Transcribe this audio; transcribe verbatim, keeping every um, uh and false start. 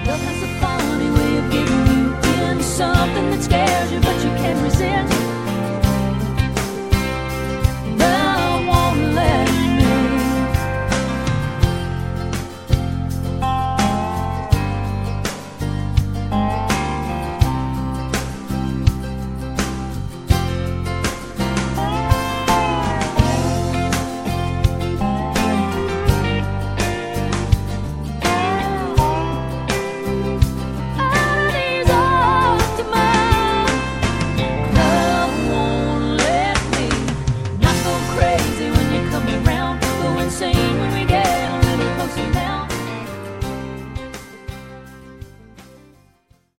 Love has a funny way of getting you in something that scares you, but you can't resist.